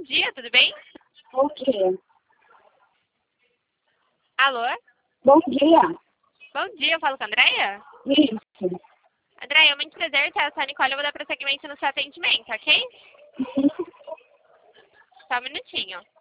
dia, tudo bem? Bom dia. Alô? Bom dia. Bom dia, eu falo com a Andréia? Isso. Andréia, é muito prazer, tá? Eu sou a Nicole, eu vou dar prosseguimento no seu atendimento, ok? Só um minutinho.